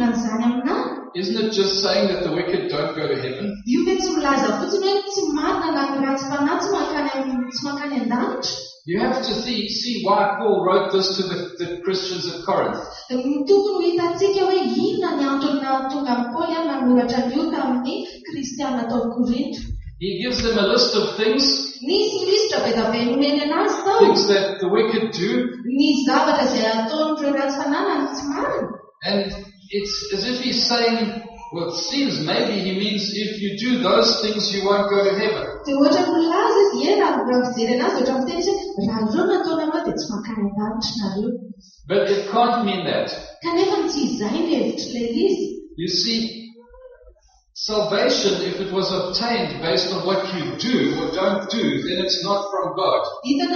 Isn't it just saying that the wicked don't go to heaven? You have to see why Paul wrote this to the Christians at Corinth. He gives them a list of things that the wicked do. And it's as if he's saying, well, it seems maybe he means if you do those things, you won't go to heaven. But it can't mean that. You see, salvation, if it was obtained based on what you do or don't do, then it's not from God.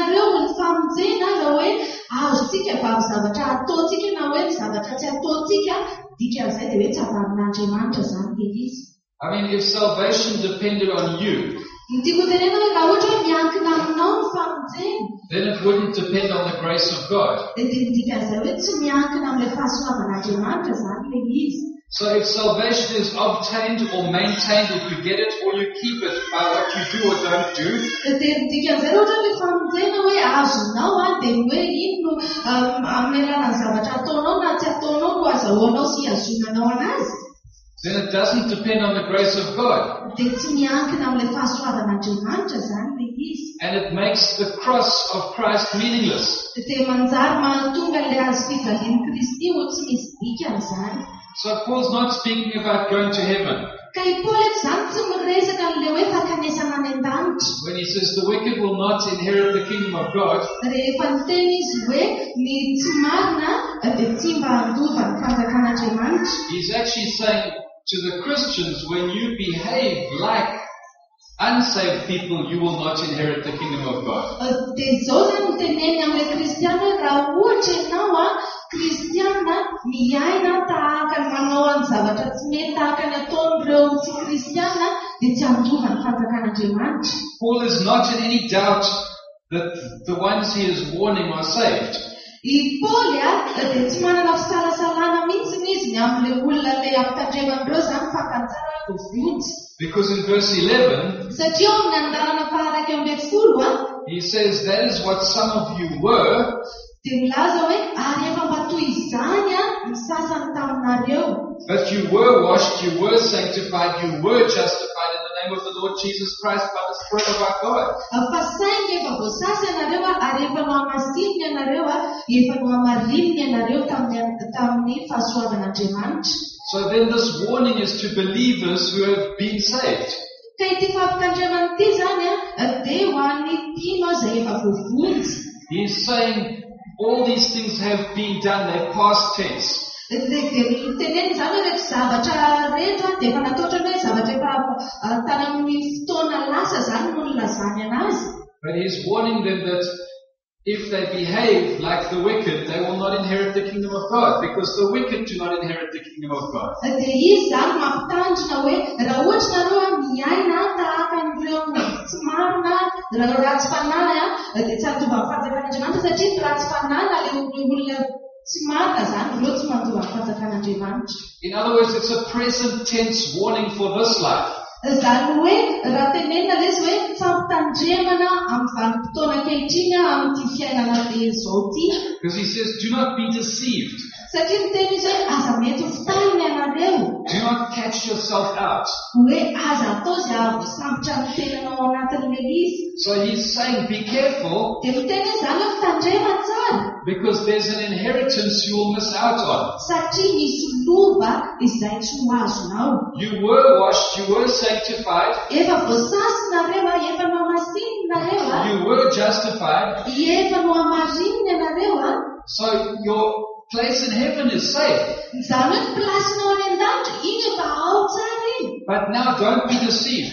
I mean, if salvation depended on you, then it wouldn't depend on the grace of God. So if salvation is obtained or maintained, if you get it or you keep it by what you do or don't do, then it doesn't depend on the grace of God. And it makes the cross of Christ meaningless. So Paul's not speaking about going to heaven. When he says the wicked will not inherit the kingdom of God, he's actually saying to the Christians, when you behave like unsaved people, you will not inherit the kingdom of God. Paul is not in any doubt that the ones he is warning are saved. Because in verse 11, he says, that is what some of you were, but you were washed, you were sanctified, you were justified in the name of the Lord Jesus Christ by the Spirit of our God. So then this warning is to believers who have been saved. He's saying all these things have been done, they're past tense. But he's warning them that if they behave like the wicked, they will not inherit the kingdom of God, because the wicked do not inherit the kingdom of God. In other words, it's a present tense warning for this life. Because he says, do not be deceived. Do not catch yourself out. So he's saying, be careful, because there's an inheritance you will miss out on. You were washed, you were sanctified, you were justified, so your place in heaven is safe. But now don't be deceived.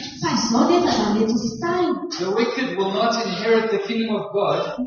The wicked will not inherit the kingdom of God.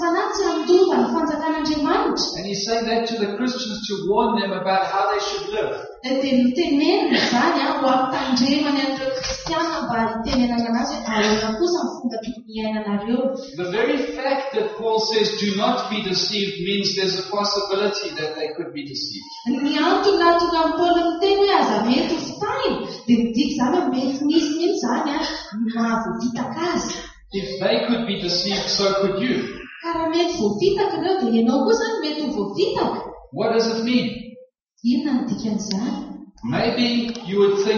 And he's saying that to the Christians to warn them about how they should live. Dia tenenina izany ho ampitandremany an'ireo kristiana mba hitenenana anazy hoe ahoana kosa ny fomba tokony iainanareo. The very fact that Paul says do not be deceived means there's a possibility that they could be deceived. Ny antony nahatonga ny Paoly miteny hoe aza mety ho fitahina dia midika izany hoe mety misy mihitsy izany mahavitaka azy. If they could be deceived, so could you. Ka raha mety voavitaka ireo dia ianao koa izany mety ho voavitaka. What does it mean? Inona ny dikan'izany? Maybe you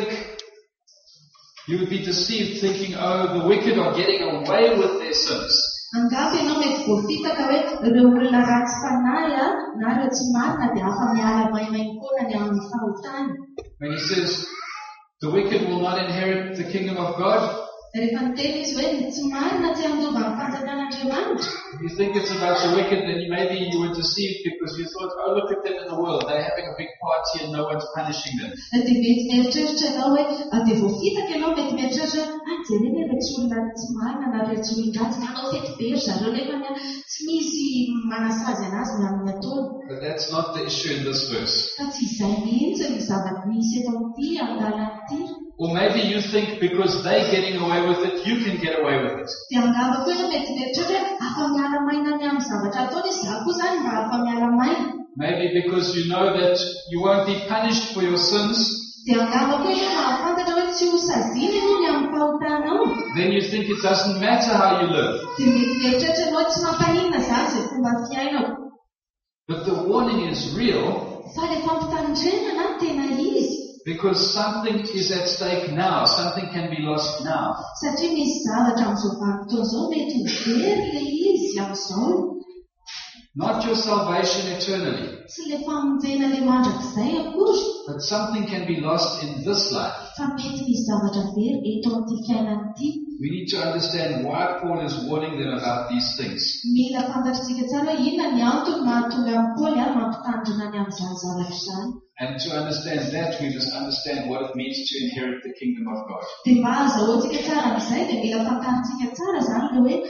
would be deceived thinking, oh, the wicked are getting away with their sins. Angamba ianao mety voavitaka hoe ireo olona ratsy fanahy na ireo tsy marina dia afa miala maimainy foana ny amin'ny fahotany. When he says the wicked will not inherit the kingdom of God, Rehefa miteny izy hoe ny tsy marina tsy handova amin'ny fanjakan'Andriamanitra. if you think it's about the wicked, then maybe you were deceived because you thought, oh, look at them in the world. They're having a big party and no one's punishing them. Dia mety mieritreritra ianao hoe dia voavitaka ianao mety mieritreritra jerena ilay tsy olona tsy marina na ilay tsy olon-dratsy manao fety be ry zareo nefa tsy misy manasazy anazy ny amin'ny ataony. But that's not the issue in this verse. Fa tsy izay mihitsy ny zava-misy eto amin'ity an-dalan'ity. Or maybe you think because they're getting away with it, you can get away with it. Dia angamba koa ianao mety mieritreritra hoe afa miala maina ny amin'ny zavatra ataony izy za koa izany mba afa miala maina. Maybe because you know that you won't be punished for your sins, Dia angamba koa ianao mahafantatra hoe tsy ho saziana ianao ny amin'ny fahotanao. then you think it doesn't matter how you live. Dia mety mieritreritra ianao tsy mampaninona izany izay fomba fiainako. But the warning is real Fa ilay fampitandrenana tena izy. because something is at stake now. Something can be lost now. Satria misy zavatra amin'izao vanim-potoana izao mety ho very ilay izy amin'izao. Not your salvation eternally, Tsy ilay famonjena ilay mandrakizay akory. but something can be lost in this life. Fa mety misy zavatra very eto amin'ity fiainana ity. We need to understand why Paul is warning them about these things. Mila fantatritsika tsara hoe inona ny antony mahatonga ny Paoly mampitandrina ny amin'izany zavatra izany. And to understand that, we must understand what it means to inherit the kingdom of God. Dia mba azahoantsika tsara amin'izay dia mila fantaritsika tsara izany ilay hoe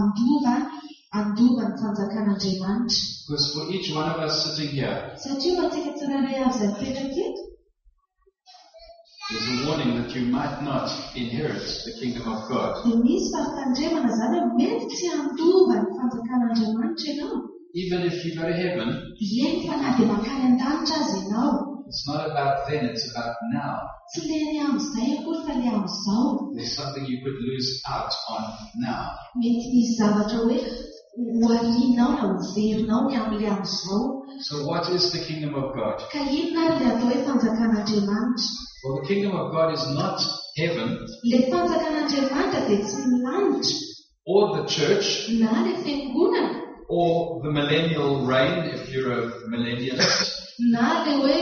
andova ny fanjakan'Andriamanitra. Because for each one of us sitting here, Satria ho antsika tsirairay avy izay mipetraka eto, there's a warning that you might not inherit the kingdom of God. dia misy fampitandremana izany hoe mety tsy handova ny fanjakan'Andriamanitra ianao. Even if you go to heaven, Eny fa na dia mankany an-danitra azy ianao. it's not about then, it's about now. Tsy ilay ny amin'izay akory fa ilay amin'izao. There's something you could lose out on now. Mety misy zavatra hoe hoalinao na hoverinao ny amin'ilay amin'izao. So what is the kingdom of God? Ka inona ary ilay atao hoe fanjakan'Andriamanitra? Well, the kingdom of God is not heaven Ilay fanjakan'Andriamanitra dia tsy ny lanitra or the church na ilay fiangonana or the millennial reign if you're a millennialist. na ilay hoe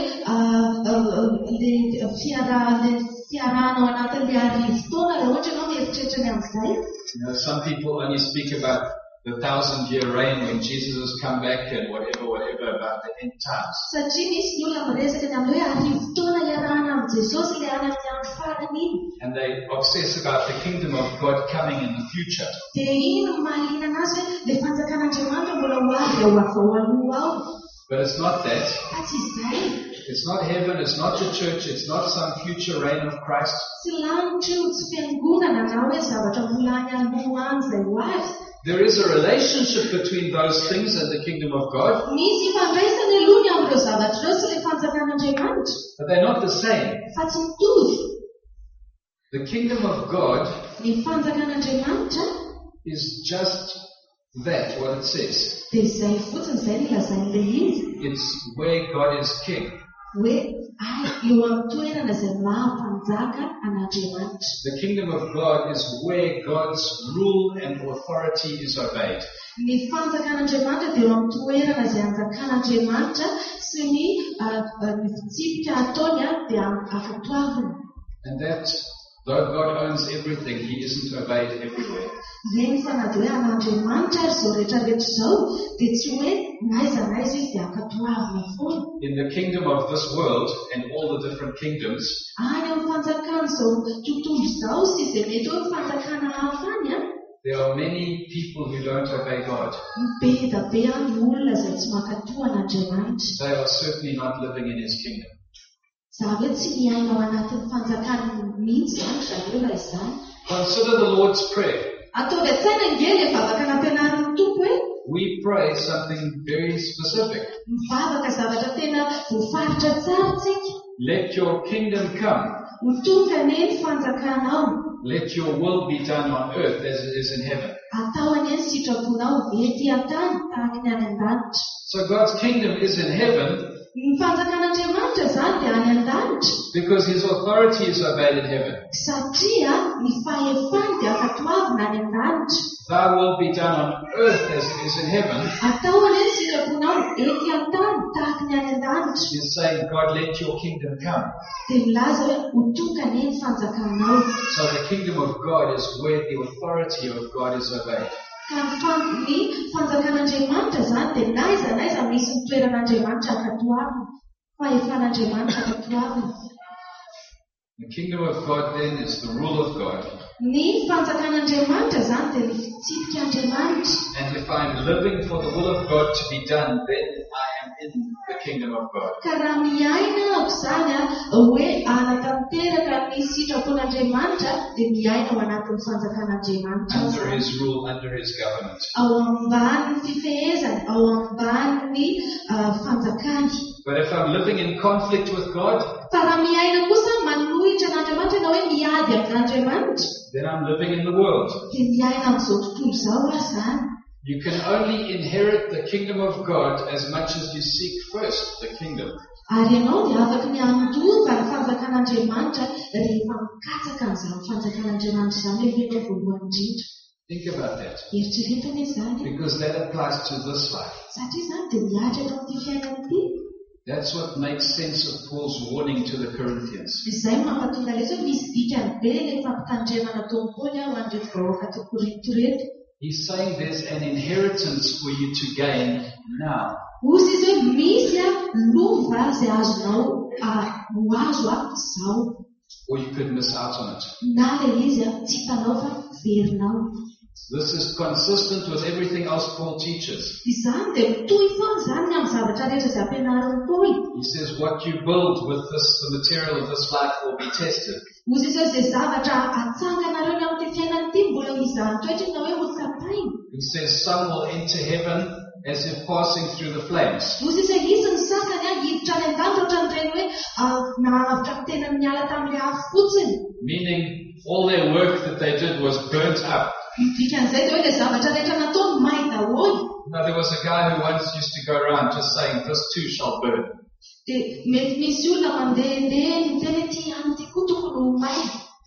ilay fiarahana ao anatin'ilay arivo-taona raha ohatra ianao mieritreritra ny amin'izay. Some people only speak about the 1,000-year reign when Jesus has come back and whatever about the end times. Satria misy ny olona miresaka ny amin'ny hoe arivo-taona iarahana amin'ny Jesosy ilay any amin'ny andro farany iny. And they obsess about the kingdom of God coming in the future. Dia iny no mahaliana anazy hoe ilay fanjakan'Andriamanitra mbola ho avy ao aloha ao. But it's not that. Fa tsy izay. It's not heaven, it's not the church, it's not some future reign of Christ. Tsy lanitra io, tsy fiangonana na hoe zavatra mbola any aloha any izay ho avy. There is a relationship between those things and the kingdom of God, Misy ifandraisana aloha ny amin'ireo zavatra ireo sy ilay fanjakan'Andriamanitra. but they're not the same. Fa tsy mitovy. The kingdom of God Ny fanjakan'Andriamanitra is just that, what it says. dia izay fotsiny izay no lazain'ilay izy. It's where God is king. Hoe eo amin'ny toerana izay mahampanjaka an'Andriamanitra. The kingdom of God is where God's rule and authority is obeyed. Ny fanjakan'Andriamanitra dia eo amin'ny toerana izay anjakan'Andriamanitra sy ny fitsipika ataony dia ankatoavina. And that, though God owns everything, He isn't obeyed everywhere. Eny fa na dia hoe an'Andriamanitra ary izao rehetrarehetra izao dia tsy hoe naiza izy dia ankatoavina foana. In the kingdom of this world and all the different kingdoms, Any amin'ny fanjakana izao tontolo izao sy izay mety hoe fanjakana hafa any there are many people who don't obey God. be ny olona izay tsy mankatoa an'Andriamanitra. They are certainly not living in His kingdom. Zavy tsy miaina ao anatin'ny fanjakany mihitsy zany zareo raha izany. Consider the Lord's Prayer. Ataovy an-tsaina nge ilay vavaka nampianarin'ny Tompo hoe We pray something very specific. mivavaka zavatra tena voafaritra tsara tsika. Let your kingdom come. Ho tonga anie ny fanjakanao. Let your will be done on earth as it is in heaven. Atao anie ny sitraponao ety an-tany tahaka ny any an-danitra. So God's kingdom is in heaven Ny fanjakan'Andriamanitra zany dia any an-danitra. because His authority is obeyed in heaven. Satria ny fahefany dia afatoavina any an-danitra. Thy will be done on earth as it is in heaven. Atao anie ny sitraponao ety an-tany tahaka ny any an-danitra. He's saying, God, let your kingdom come. Dia milaza hoe ho tonga anie ny fanjakanao. So the kingdom of God is where the authority of God is obeyed. Ka ny fanjakan'Andriamanitra zany dia naiza misy ny toeran'Andriamanitra akatoavina. Fahefan'Andriamanitra akatoavina. The kingdom of God then is the rule of God. Ny fanjakan'Andriamanitra zany dia ny fitsidik'Andriamanitra. And if I'm living for the will of God to be done, then I am in the kingdom of God. Ka raha miaina aoko zany hoe anatanteraka ny sitrapon'Andriamanitra dia miaina ao anatin'ny fanjakan'Andriamanitra. Under His rule, under His government. Ao ambanin'ny fifehezany, ao ambanin'ny fanjakany. But if I'm living in conflict with God, Fa raha miaina kosa manohitra n'Andriamanitra na hoe miady amin'Andriamanitra, then I'm living in the world. dia miaina amin'izao tontolo izao aho zany. You can only inherit the kingdom of God as much as you seek first the kingdom. Ary ianao dia afaka miandova ny fanjakan'Andriamanitra rehefa mikatsaka an'izany fanjakan'Andriamanitra izany rehefa voalohany indrindra. Think about that. Eritreretana izany. Because that applies to this life. Satria izany dia miatra eto amin'ity fiainana ity. That's what makes sense of Paul's warning to the Corinthians. Izay mampatonga ilay misy dikany be ilay fampitandremana ataon'ny Paoly ho an'ireto vahoaka teo Korinto reto. He's saying there's an inheritance for you to gain now. Ozy izy hoe misy lova izay azonao ho azo izao. Or you could miss out on it. Na ilay izy tsy hitanao fa verinao. This is consistent with everything else Paul teaches. Izany dia mitohy foana zany amin'ny zavatra rehetra izay ampianarin'ny Paoly. He says what you build with this, the material of this life will be tested. Ozy izy hoe izay zavatra atsanganareo ny amin'ity fiainana ity mbola izahantretra na hoe ho tapaina. He says some will enter heaven as if passing through the flames. Ozy izy hoe isy ny sasany hiditra any an-danitra ohatran'ireny hoe nahavitra ny tena miala tamin'ilay afo fotsiny. Meaning all their work that they did was burnt up. Dikan'izay dia hoe ilay zavatra rehetra nataony may daholo. Now there was a guy who once used to go around just saying, this too shall burn. Dia mety misy olona mandehandeha miteny ety amin'ity koa tokony ho may.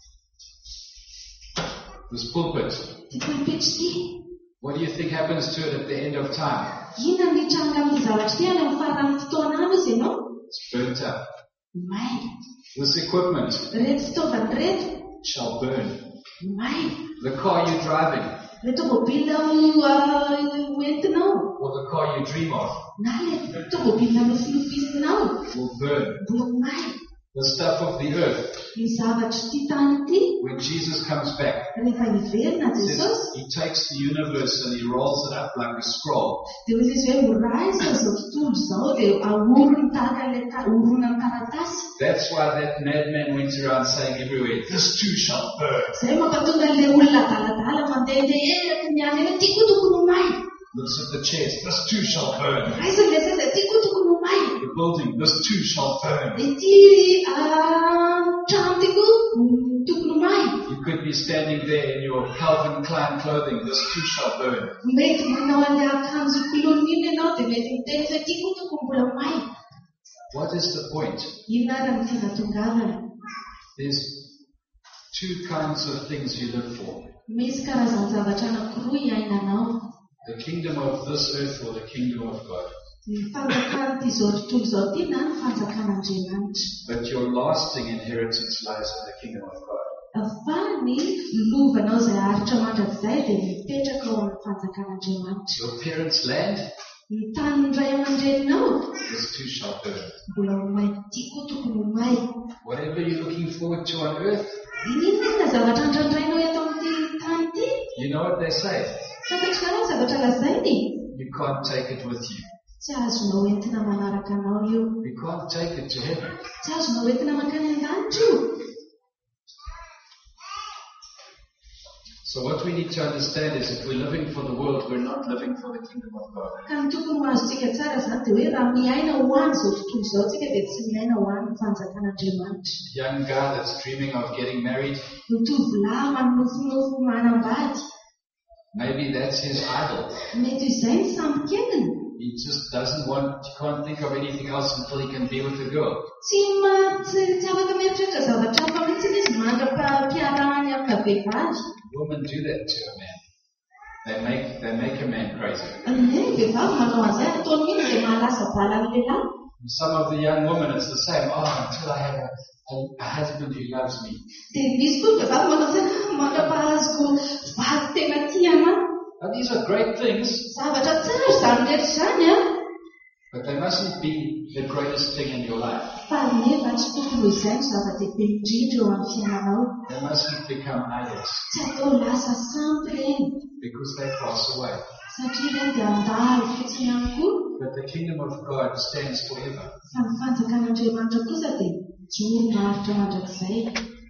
This pulpit. Ty pulpit ity. What do you think happens to it at the end of time? Inona ny tranga amin'ny zavatra ity any amin'ny faran'ny fotoana any izy ianao? It's burnt up. May. This equipment Reto fitaovana reto. shall burn. May. The car you're driving, Reto mobila hoentinao. or the car you dream of, Na ilay tomobila nofinofisinao. will burn. Mbola may. The stuff of the earth, Ny zavatra ity tany ity. when Jesus comes back, Rehefa hiverina says Jesosy. He takes the universe and He rolls it up like a scroll. Dia hoy izy hoe horaizina izao tontolo izao dia ahorony tahaka ilay horona ny taratasy. That's why that madman went around saying everywhere, this too shall burn. Izay mampatonga ilay olona daladala mandehandeha eraky ny any ety koa tokony ho may. Looks at the chairs, this too shall burn. Raizina ilay seza ety koa tokony ho may. The building, this too shall burn. Ety trano ity koa tokony ho may. You could be standing there in your Calvin Klein clothing, this too shall burn. Mety manao ilay akanjo kilonina ianao dia mety miteny hoe ety koa tokony mbola may. What is the point? Inona ary ny fivatongavana? There's two kinds of things you live for. Misy karazany zavatra anankiroa iainanao. The kingdom of this earth or the kingdom of God. Ny fanjakana ity izao tontolo izao ity na ny fanjakan'Andriamanitra. But your lasting inheritance lies in the kingdom of God. Fa ny lovanao izay aritra mandrakizay dia mipetraka ao amin'ny fanjakan'Andriamanitra. Your parents' land, Ny tanin'ny ray aman-dreninao this too shall burn. mbola ho may ity koa tokony ho may. Whatever you're looking forward to on earth, Inona zavatra andrandrainao eto amin'ity tany ity? you know what they say? Fantatrikana ny zavatra lazainy? You can't take it with you. Tsy azonao entina manaraka anao io. You can't take it to heaven. Tsy azonao entina mankany an-danitra io. So what we need to understand is if we're living for the world, we're not living for the kingdom of God. Ka ny tokony ho azontsika tsara zany dia hoe raha miaina ho any izao tontolo izao tsika dia tsy miaina ho any fanjakan'Andriamanitra. Young guy that's dreaming of getting married, Ny tovolahy manofinofy manambady, maybe that's his idol. mety izay ny sambo-kendiny. He just he can't think of anything else until he can be with a girl. Tsy afaka mieritreritra zavatra hafa mihitsy izy mandra-piarahany amina vehivavy. Women do that to a man. They make a man crazy. Ny vehivavy manao an'izay ataony mihitsy dia mahalasa balan'ny lehilahy. Some of the young women, it's the same. Until I have a husband who loves me. Dia misy koa vehivavy manao izay mandrapahazoko vady tena tia anahy. And these are great things, Zavatra tsara izany rehetra izany a. but they mustn't be the greatest thing in your life. Fa nefa tsy tokony ho izay ny zava-dehibe indrindra eo amin'ny fiainanao. They mustn't become idols Tsy atao lasa sampy ireny, because they pass away. satria ireny dia andalo fotsiny ihany koa. But the kingdom of God stands forever. Fa ny fanjakan'Andriamanitra kosa dia joro maharitra mandrakizay.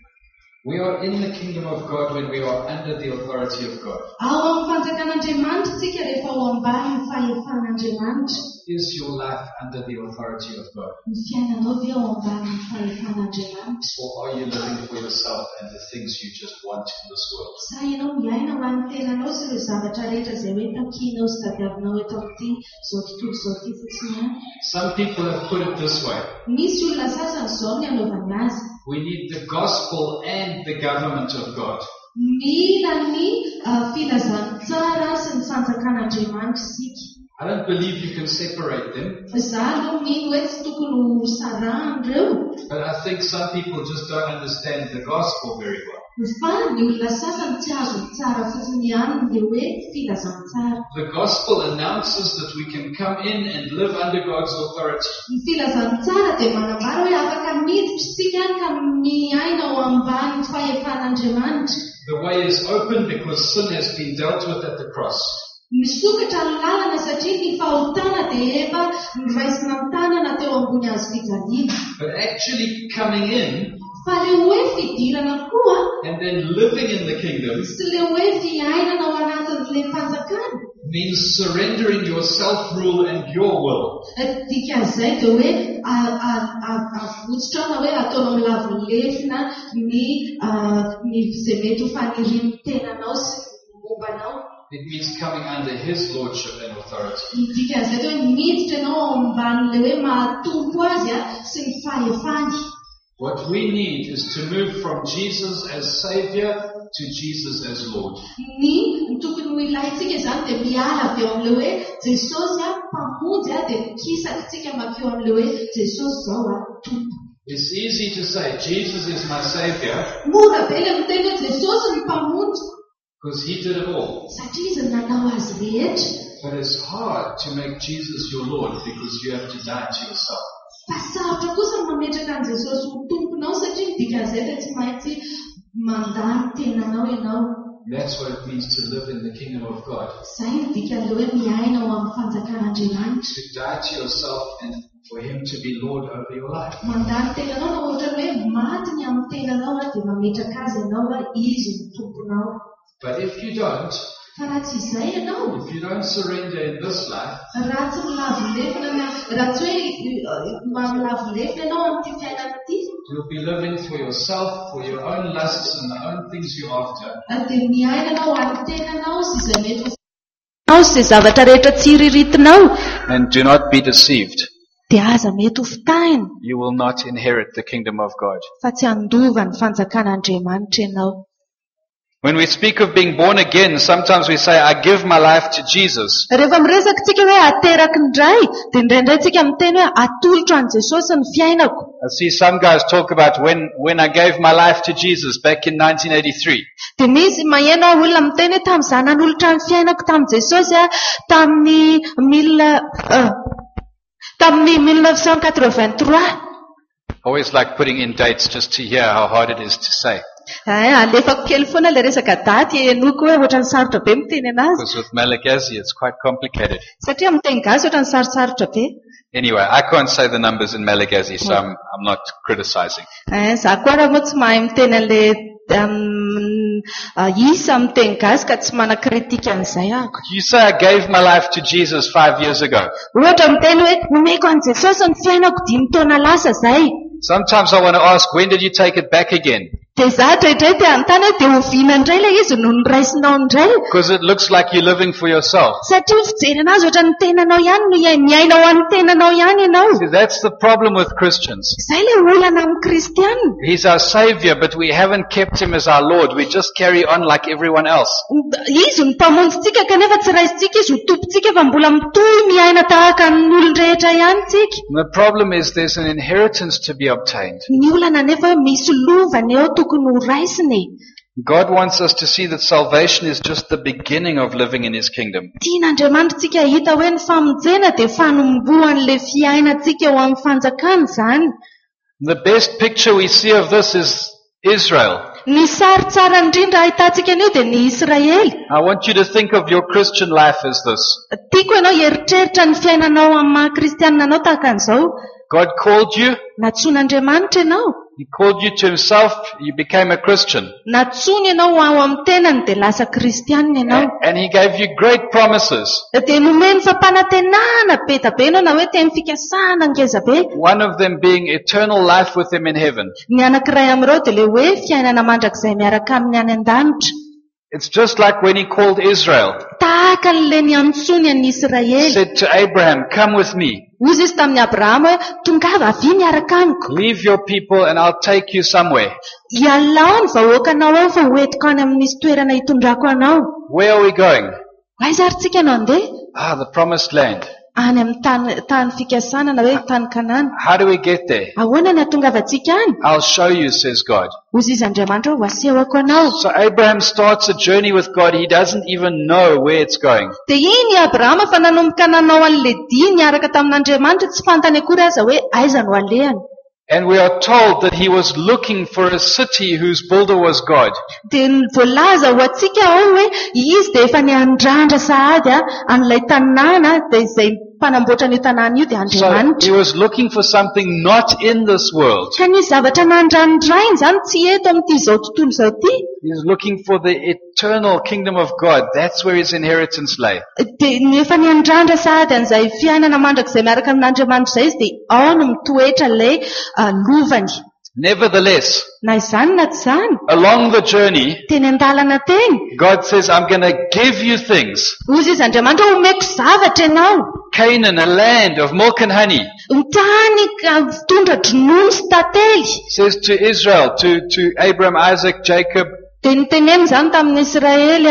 We are in the kingdom of God when we are under the authority of God. Ao amin'ny fanjakan'Andriamanitra tsika rehefa ao ambany ny fahefan'Andriamanitra. Is your life under the authority of God? Ny fiainanao ve ao ambany ny fahefan'Andriamanitra? Or are you living for yourself and the things you just want in this world? Sa ianao miaina ho an'ny tenanao sy ireo zavatra rehetra izay hoe takianao sy tadiavinao eto amin'ity izao tontolo izao ity fotsiny ihany. Some people have put it this way. Misy olona sasany izao ny anaovany azy. We need the gospel and the government of God. Mila ny filazantsara sy ny fanjakan'Andriamanitra isika. I don't believe you can separate them. Za aloha mino hoe tsy tokony ho sarahan'ireo. But I think some people just don't understand the gospel very well. Fa ny olona sasany tsy azo tsara fotsiny ihany ilay hoe filazantsara. The gospel announces that we can come in and live under God's authority. Ny filazantsara dia manambara hoe afaka miditra isika ka miaina ao ambany ny fahefan'Andriamanitra. The way is open because sin has been dealt with at the cross. Misokatra ny lalana satria ny fahotana dia efa niraisina amin'ny tanana teo ambony hazo fijaliana. But actually coming in Fa ilay hoe fidirana koa and then living in the kingdom sy ilay hoe fiainana ao anatin'ilay fanjakana means surrendering your self-rule and your will. Dikan'izay dia hoe avotsitra na hoe ataonao milavolefina ny izay mety ho fanirian'ny tenanao sy ny mombanao. It means coming under His lordship and authority. Dikan'izay dia hoe miditra ianao ao ambanin'ilay hoe mahatompo azy sy ny fahefany. What we need is to move from Jesus as Savior to Jesus as Lord. Ny tokony ho ilayntsika izany dia miala avy eo amin'ilay hoe Jesosy mpamonjy dia mikisakitsika makeo amin'ilay hoe Jesosy izao tompo. It's easy to say, Jesus is my Savior, Mora be ilay miteny hoe Jesosy ny mpamonjy because He did it all. satria izy nanao azy rehetra. But it's hard to make Jesus your Lord because you have to die to yourself. Fa sarotra kosa mametraka an' Jesosy ho tomponao satria dikan'izay dia tsy maintsy mandany tenanao ianao. That's what it means to live in the kingdom of God. Izay ny dikan'ilay hoe miaina ao amin'ny fanjakan'Andriamanitra. To die to yourself and for Him to be Lord over your life. Mandany tenanao na ohatra hoe maty ny amin'ny tenanao dia mametraka azy ianao izy ny tomponao. But if you don't, Fa raha tsy izay ianao, if you don't surrender in this life, raha tsy milavolefina raha tsy hoe milavolefina ianao amin'ity fiainana ity, you'll be living for yourself, for your own lusts and the own things you're after. dia miainanao amin'ny tenanao sy izay mety ho sy zavatra rehetra tsy iriritinao. And do not be deceived. Dia aza mety ho fitahina You will not inherit the kingdom of God. fa tsy handova ny fanjakan'Andriamanitra ianao. When we speak of being born again, sometimes we say, I give my life to Jesus. Rehefa miresaka tsika hoe ateraky indray, dia indraindray tsika miteny hoe atolotra an' Jesosy ny fiainako. I see some guys talk about when I gave my life to Jesus back in 1983. Dia misy maheno olona miteny hoe tamin'izaho nanolotra ny fiainako tamin'i Jesosy tamin'ny 1983. I always like putting in dates just to hear how hard it is to say. Alefako kely foana le resaka daty Enoko hoe ohatrany sarotra be miteny anazy. Because with Malagasy it's quite complicated. Satria miteny gasy ohatrany sarosarotra be. Anyway, I can't say the numbers in Malagasy, so I'm not criticizing. Za koa raha moa tsy mahay miteny an'le isa miteny gasy ka tsy mana-kritika an'izay ahako. You say I gave my life to Jesus 5 years ago. Ohatra miteny hoe nomeko an Jesosy ny fiainako 5 taona lasa zay. Sometimes I want to ask, when did you take it back again? Dia za indraindray te anontany hoe dia oviana indray ilay izy no niraisinao indray. Because it looks like you're living for yourself. Satria fijery anazy ohatra ny tenanao ihany no miainao amin'ny tenanao ihany ianao. See, that's the problem with Christians. Izay ilay olana amin'ny kristianina. He's our Savior, but we haven't kept Him as our Lord. We just carry on like everyone else. Izy ny mpamonjitsika kanefa tsy raisitsika izy ho tompontsika fa mbola mitohy miaina tahaka ny olon-drehetra ihany tsika. The problem is there's an inheritance to be obtained. Ny olana nefa misy lovany eo tokony ho raisiny. God wants us to see that salvation is just the beginning of living in His kingdom. Tian'Andriamanitra tsika hita hoe ny famonjena dia fanombohan'le fiainantsika eo amin'ny fanjakana izany. The best picture we see of this is Israel. Ny sary tsara indrindra ahitantsika anio dia ny Israely. I want you to think of your Christian life as this. Tiako ianao hieritreritra ny fiainanao amin'ny maha-kristianina anao tahaka an'izao. God called you. Natsoan'Andriamanitra ianao. He called you to Himself. You became a Christian. Natsoany ianao ao amin'ny tenany dia lasa kristianina ianao. And He gave you great promises. Dia nomeny fampanantenana be da be ianao na hoe teny fikasana ngeza be. One of them being eternal life with Him in heaven. Ny anankiray amin'ireo dia ilay hoe fiainana mandrakizay miaraka amin'ny any an-danitra. It's just like when He called Israel. Tahaka an'ilay niantsony an'i Israely. Said to Abraham, come with me. Hozy izy tamin'ny Abrahama hoe tongava avy miaraka amiko. Leave your people and I'll take you somewhere. Ialao ny vahoakanao ao fa hoentiko any amin'nisy toerana hitondrako anao. Where are we going? Aiza ary tsika anao andeha? The promised land. Any amin'ny tany fikasana na hoe tany Kanana. How do we get there? Ahoana ny hatongavantsika any? I'll show you, says God. Hozy izy Andriamanitra hoe ho asehoko anao. So Abraham starts a journey with God. He doesn't even know where it's going. Dia iny Abrahama fa nanomboka nanao an'ilay dia niaraka tamin'Andriamanitra tsy fantany akory aza hoe aiza no alehany. And we are told that he was looking for a city whose builder was God. Dia voalaza ho antsika ao hoe izy dia efa niandrandra sahady an'ilay tanàna dia izay mpanamboatra ny tanàna io dia So Andriamanitra. he was looking for something not in this world. Ka nisy zavatra nandrandrainy izany tsy eto amin'ity izao tontolo izao ity. He's looking for the eternal kingdom of God. That's where his inheritance lay. Dia nefa niandrandra sahady an'izay fiainana mandrakizay miaraka amin'Andriamanitra izay izy dia ao no mitoetra ilay lovany. Nevertheless, Na izany na tsy izany, along the journey, teny an-dalana teny. God says, I'm going to give you things. Hozy izy Andriamanitra omeko zavatra ianao. Canaan, a land of milk and honey. Ny tany fitondra dronono sy tantely. Says to Israel, to Abraham, Isaac, Jacob, Dia nitenemy izany tamin'ny Israely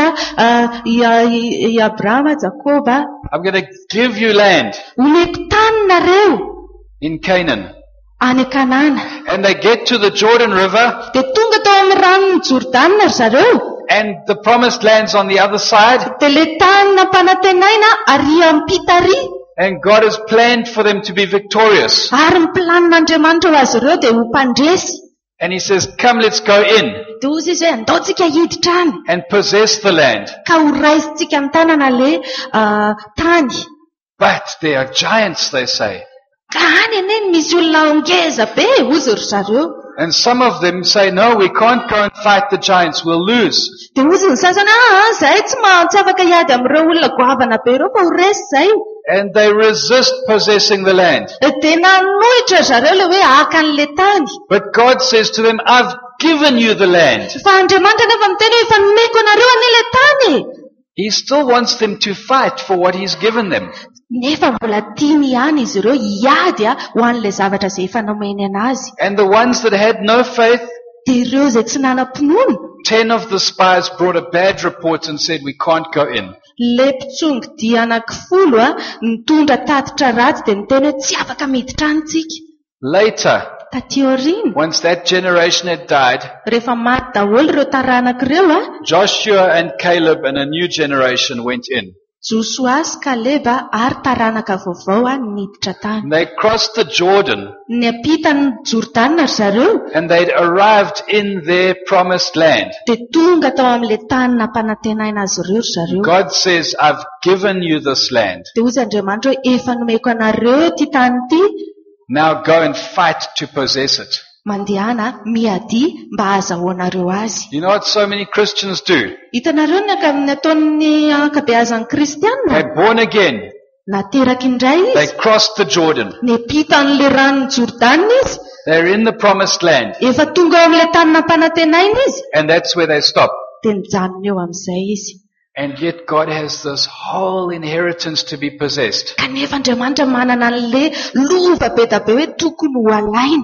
i Abrahama, Jakoba, I'm going to give you land omeko tany nareo in Canaan. any Kanana. And they get to the Jordan River, Dia tonga tao amin'ny ranon'ny Jordana ry zareo. and the promised land's on the other side, Dia le tany nampanantenaina ary ampita ary. and God has planned for them to be victorious. Ary ny planin'Andriamanitra ho azy ireo dia ho mpandresy. And He says, come, let's go in Dia hozy izy hoe andaontsika hiditra any and possess the land. ka ho raisintsika ny tanana le tany. But there are giants, they say. Ka any anie misy olona ngeza be hozy ry zareo. And some of them say, no, we can't go and fight the giants, we'll lose. Dia hozy ny sasany zahay tsy afaka hiady amin'ireo olona goavana be ireo fa ho resy zay. And they resist possessing the land. Dia nanohitra zareo le hoe haka an'le tany. But God says to them, I've given you the land. Fa Andriamanitra nefa miteny hoe efa nomeko anareo an'ile tany. He still wants them to fight for what He's given them. Nefa mbola tiany ihany izy ireo hiady ho an'ilay zavatra izay efa nomeny anazy. And the ones that had no faith, Dia ireo izay tsy nanam-pinoana, 10 of the spies brought a bad report and said, we can't go in. le mpitsongy dia anankifolo nitondra tatitra ratsy dia niteny hoe tsy afaka miditra antsika. Later, Taty aoriana, once that generation had died, rehefa maty daholo ireo taranaka ireo Joshua and Caleb and a new generation went in. Joshua sy Kaleba ary taranaka vaovao niditra tany. And they crossed the Jordan Niampita ny Jordana ry zareo, and they'd arrived in their promised land. dia tonga tao amin'ilay tany nampanantenaina azy ireo ry zareo. God says, I've given you this land. Dia hoy Andriamanitra hoe efa nomeko anareo ty tany ity, Now go and fight to possess it. mandehana miady mba azahoanareo azy. You know what so many Christians do? Hitanareo ny ataon'ny ankabeazan'ny kristianina, They're born again. nateraky indray They izy, crossed the Jordan. niampita an'ilay ranony Jordana izy, They're in the promised land. efa tonga ao amin'ilay tany nampanantenaina izy, And that's where they stop. dia mijanona eo amin'izay izy. And yet God has this whole inheritance to be possessed. Kanefa Andriamanitra manana an'ilay lova be da be hoe tokony ho alaina.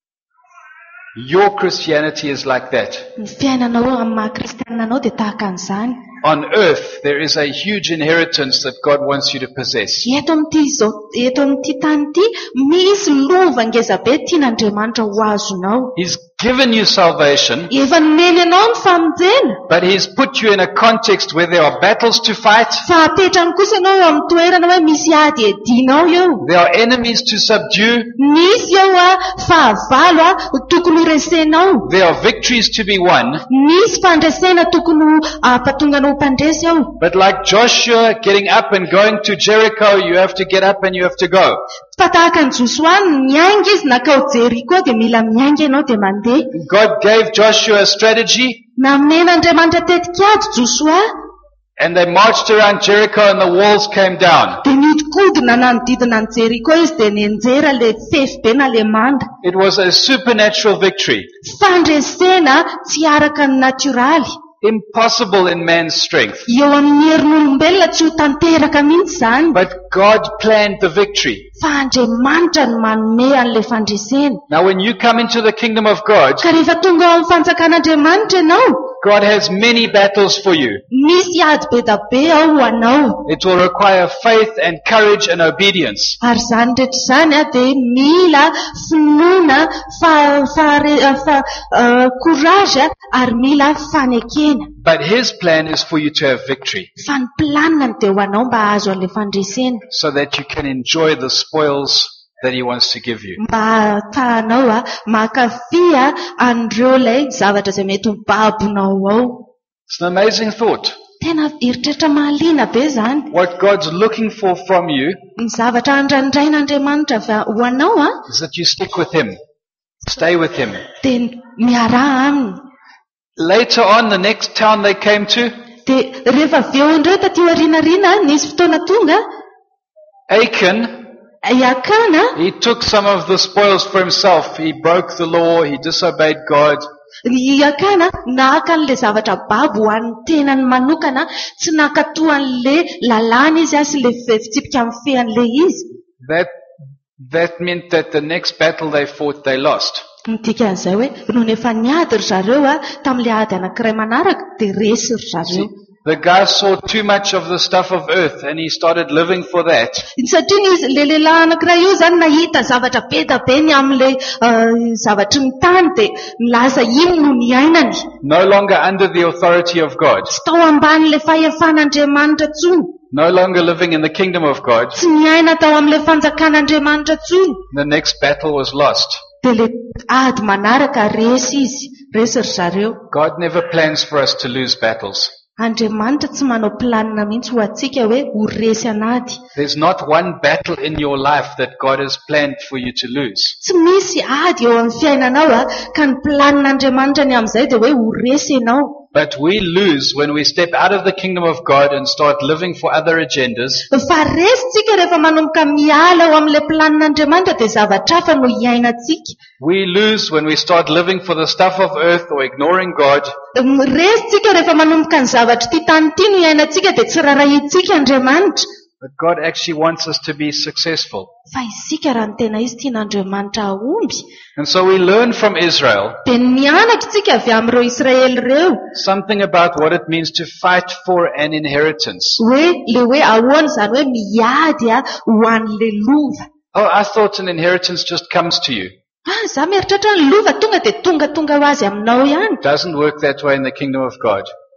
Your Christianity is like that. Ny fiainanao amin'ny maha-kristiananao dia tahaka an'izany. On earth, there is a huge inheritance that God wants you to possess. Eto amin'ity tany ity, misy lova ngeza be tian'Andriamanitra ho azonao. He's given you salvation, Efa nomeny anao ny famonjena, but He's put you in a context where there are battles to fight. fa apetrany kosa ianao eo amin'ny toerana hoe misy ady edinao eo. There are enemies to subdue. Misy eo fahavalo tokony ho resenao. There are victories to be won. Misy fandresena tokony ho ampatonga anao mpandresy ao. But like Joshua getting up and going to Jericho, you have to get up and you have to go. Fa tahaka ny Joshua miainga izy nakao Jeriko dia mila miainga ianao dia mandeha. God gave Joshua a strategy, Namena Andriamanitra tetikady Joshua, and they marched around Jericho and the walls came down. dia nihodinkodina nanodidina ny Jeriko izy dia nienjera le fefy be na le manda. It was a supernatural victory, Fandresena tsy araka ny natioraly. impossible in man's strength. Eo amin'ny herin'olombelona tsy ho tanteraka mihitsy izany. But God planned the victory. Fa Andriamanitra no manome an'ilay fandresena. Now when you come into the kingdom of God, Ka rehefa tonga ao amin'ny fanjakan'Andriamanitra ianao, God has many battles for you. misy ady be da be ao ho anao. It will require faith and courage and obedience. Ary izany rehetra izany dia mila finoana, courage ary mila fanekena. But His plan is for you to have victory, Fa ny planiny dia ho anao mba ahazo an'ilay fandresena. so that you can enjoy the spoils that He wants to give you. Mba tahanao makafia an'ireo ilay zavatra izay mety ho babonao ao. It's an amazing thought. Tena eritreritra mahaliana be izany. What God's looking for from you Ny zavatra andraindrain'Andriamanitra ho anao is that you stick with Him. Stay with Him. dia miaraha aminy. Later on, the next town they came to, Dia rehefa avy eo indreo taty aorianariana, nisy fotoana tonga, Achan, Akana, he took some of the spoils for himself. He broke the law. He disobeyed God. ny Akana naka an'ilay zavatra babo ho an'ny tenany manokana, tsy nakatoa an'ilay lalàna izy sy ilay fitsipika amin'ny fean'ilay izy. That meant that the next battle they fought, they lost. Midika an'izay hoe noho efa niady ry zareo tamin'ilay ady anankiray manaraka dia resy ry zareo. The guy saw too much of the stuff of earth and he started living for that. Satria izy le lehilahy anankiray io izany nahita zavatra be da be ny amin'ilay zavatry ny tany dia nilaza iny no ny ainany. No longer under the authority of God. Tsy tao ambanin'ilay fahefan'Andriamanitra tsony. No longer living in the kingdom of God. Tsy niaina tao amin'ilay fanjakan'Andriamanitra tsony. The next battle was lost. Dia le ady manaraka resy izy, resy ry zareo. God never plans for us to lose battles. Andriamanitra tsy manao planina mihitsy ho antsika hoe ho resy anady. There's not one battle in your life that God has planned for you to lose. Tsy misy ady eo amin'ny fiainanao ka ny planin'Andriamanitra ny amin'izay dia hoe ho resy ianao. But we lose when we step out of the kingdom of God and start living for other agendas. Fa resitsika rehefa manomboka miala eo amin'ilay planin'Andriamanitra dia zavatra hafa no hiainantsika. We lose when we start living for the stuff of earth or ignoring God. Resitsika rehefa manomboka ny zavatra ty tany ity no hiainantsika dia tsy rarahitsika Andriamanitra. But God actually wants us to be successful. Fa isika raha ny tena izy tian'Andriamanitra ahomby. And so we learn from Israel Dia mianatra isika avy amin'ireo Israely ireo something about what it means to fight for an inheritance. hoe ahoana izany hoe miady ho an'ilay lova. Oh, I thought an inheritance just comes to you. Zaho mieritreritra ny lova tonga dia tonga ho azy aminao ihany. It doesn't work that way in the kingdom of God.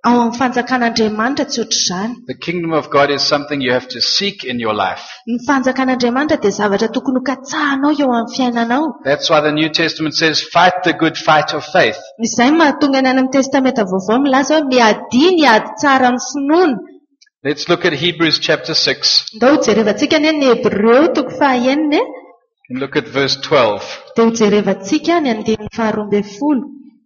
ao amin'ny fanjakan'Andriamanitra tsy ohatr'izany. The kingdom of God is something you have to seek in your life. Ny fanjakan'Andriamanitra dia zavatra tokony ho katsahanao eo amin'ny fiainanao. That's why the New Testament says, fight the good fight of faith. Izay mahatonga ny any amin'ny testamenta vaovao milaza hoe miadi ny ady tsara ny finoana. Let's look at Hebrews chapter 6 Ndao hojerevantsika ny Hebreo toko 9 and look at verse 12. dia hojerevantsika ny 12.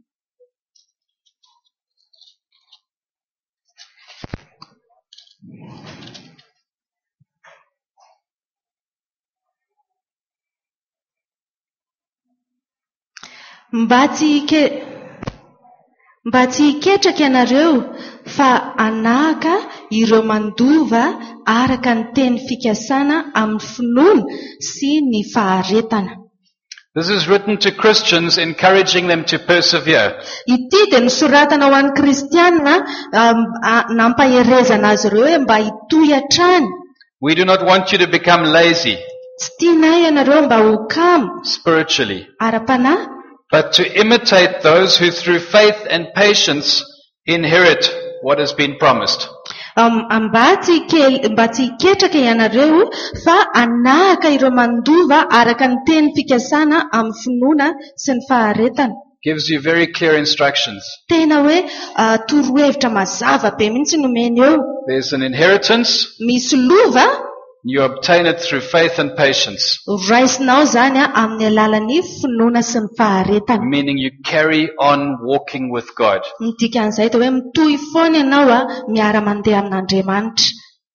Mba tsy hiketraka ianareo fa anahaka ireo mandova araka ny teny fikasana amin'ny finoana sy ny faharetana. This is written to Christians, encouraging them to persevere. Ity dia nisoratana ho an'ny kristianina nampaherezana azy ireo hoe mba hitoy hatrany. We do not want you to become lazy Tsy tiana ianareo mba ho kamo spiritually, ara-panahy, but to imitate those who through faith and patience inherit what has been promised. mba tsy hiketraka ianareo fa anahaka ireo mandova araka ny teny fikasana amin'ny finoana sy ny faharetana. Gives you very clear instructions. Tena hoe torohevitra mazava be mihitsy nomeny eo. There's an inheritance. Misy lova, You obtain it through faith and patience, raisinao zany amin'ny alalan'ny finoana sy ny faharetana. meaning you carry on walking with God. Ny dikan'izay dia hoe mitohy foana ianao miara-mandeha amin'Andriamanitra.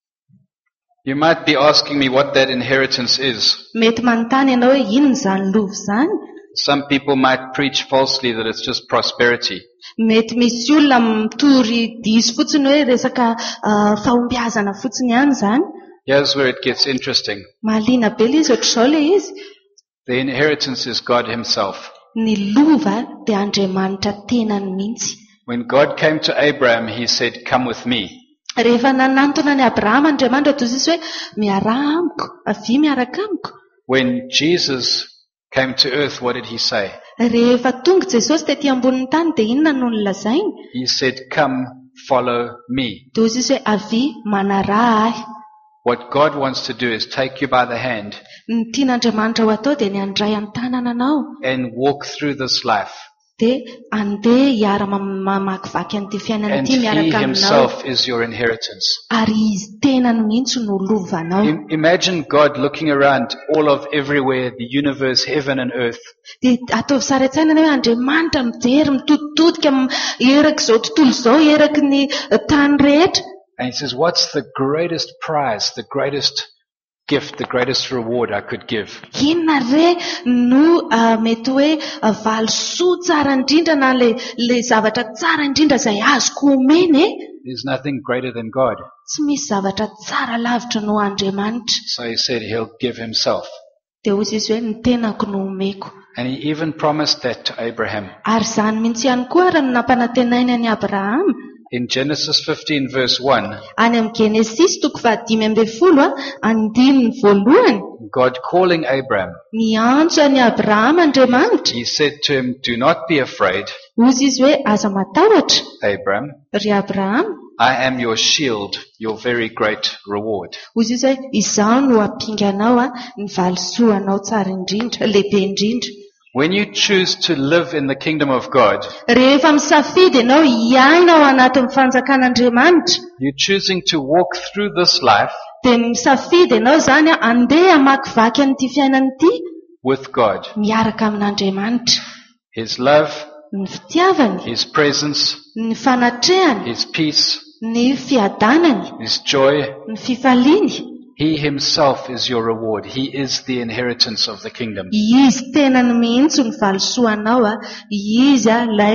You might be asking me what that inheritance is. Mety manontany ianao hoe inona izany lova izany? Some people might preach falsely that it's just prosperity. Mety misy olona mitory diso fotsiny hoe resaka fahombiazana fotsiny ihany izany. Here's where it gets interesting. Mahaliana be ilay izy ohatr'izao ilay izy. The inheritance is God himself. Ny lova dia Andriamanitra tenany mihitsy. When God came to Abraham, he said, come with me. Rehefa nanantona ny Abrahama Andriamanitra toy izy hoe miara amiko, avy miaraka amiko. When Jesus came to earth, what did he say? Rehefa tonga Jesosy tetỳ ambonin'ny tany dia inona no nolazainy? He said, come, follow me. Toy izy hoe avy manaraha ahy. What God wants to do is take you by the hand Ny tian'Andriamanitra ho atao dia ny handray amin'ny tanana anao and walk through this life. dia andeha hiara-mamakivaky an'ity fiainana And ity he miaraka aminao. himself is your inheritance. Ary izy tenany mihitsy no lovanao. Imagine God looking around all of everywhere, the universe, heaven and earth. Dia ataovy sara an-tsaina hoe Andriamanitra mijery mitoditodika eraky izao tontolo izao, eraky ny tany rehetra. And he says, what's the greatest prize, the greatest gift, the greatest reward I could give? Inona re no mety hoe valosoa tsara indrindra na le zavatra tsara indrindra izay azoko omeny e? There's nothing greater than God. Tsy misy zavatra tsara lavitra no Andriamanitra. So he said he'll give himself. Dia hoy izy hoe ny tenako no omeko. And he even promised that to Abraham. Ary izany mihitsy ihany koa raha no nampanantenaina ny Abrahama. In Genesis 15 verse 1, Any amin'ny Genesis toko 15:1, andininy voalohany, God calling Abraham, miantso any Abrahama Andriamanitra. he said to him, do not be afraid, Hozy izy hoe aza matahotra Abraham. ry Abrahama. I am your shield, your very great reward. Hozy izy hoe izaho no hampinganao ny valosoanao tsara indrindra, lehibe indrindra. When you choose to live in the kingdom of God, Rehefa misafidy ianao hiaina ao anatin'ny fanjakan'Andriamanitra, you're choosing to walk through this life dia misafidy ianao zany andeha hamakivaky an'ity fiainana ity with God. miaraka amin'Andriamanitra. His love, Ny fitiavany, His presence, ny fanatrehany, His peace, ny fiadanany, His joy. ny fifaliany. He himself is your reward. He is the inheritance of the kingdom. Izy tenany mihitsy ny valosoanao, izy ilay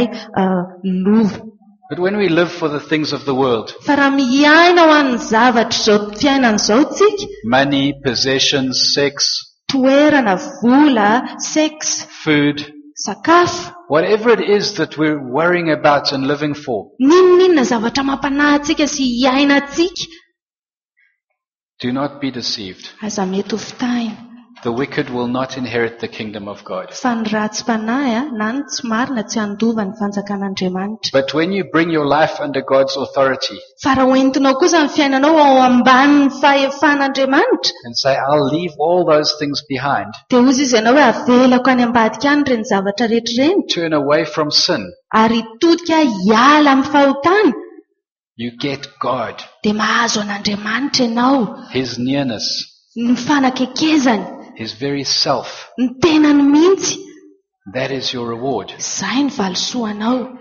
lova. But when we live for the things of the world, Fa raha miaina ho an'ny zavatra izao fiainana izao tsika, money, possessions, sex, toerana, vola, sex, food, sakafo, whatever it is that we're worrying about and living for, ninona zavatra mampanahy antsika sy hiaina antsika, do not be deceived. aza mety ho fitahina. the wicked will not inherit the kingdom of God. Fa ny ratsy fanahy na ny tsy marina tsy handova ny fanjakan'Andriamanitra. But when you bring your life under God's authority Fa raha hoentinao kosa ny fiainanao ao ambanin'ny fahefan'Andriamanitra, and say, I'll leave all those things behind, dia hozy izy ianao hoe avelako any ambadika any ireny zavatra rehetra ireny, turn away from sin, ary todika hiala amin'ny fahotana, you get God, dia mahazo an'Andriamanitra ianao, His nearness, ny fanakekezany, His very self. ny tenany mihitsy. That is your reward. Izay ny valosoanao.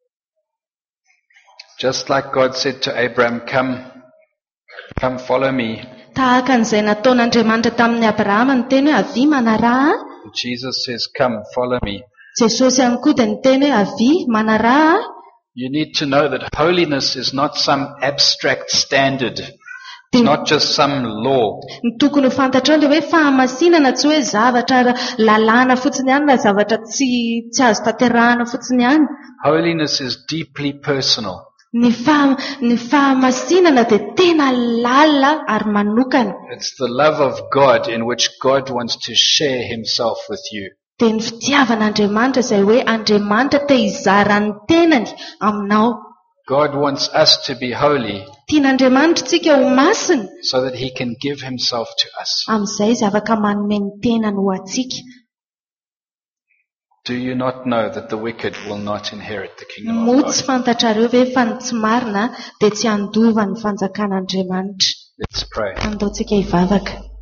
Just like God said to Abraham, come follow me. Tahaka an'izay nataon'Andriamanitra tamin'ny Abrahama ny teny hoe avy manaraha ahy. Jesus says, come follow me. Jesosy ihany koa dia ny teny hoe avy manaraha ahy. You need to know that holiness is not some abstract standard. It's not just some law. Ny tokony ho fantatrao ilay hoe fahamasinana tsy hoe zavatra lalàna fotsiny ihany na zavatra tsy azo tanterahana fotsiny ihany. Holiness is deeply personal. Ny fahamasinana dia tena lalina ary manokana. It's the love of God in which God wants to share Himself with you. Dia ny fitiavan'Andriamanitra izay hoe Andriamanitra te hizara ny tenany aminao. God wants us to be holy Tian'Andriamanitra tsika ho masina, so that He can give Himself to us. amin'izay izy afaka manome ny tenany ho antsika. Do you not know that the wicked will not inherit the kingdom of Moa tsy God? fantatrareo ve fa ny tsy marina dia tsy handova ny fanjakan'Andriamanitra. Let's pray. Andaontsika hivavaka.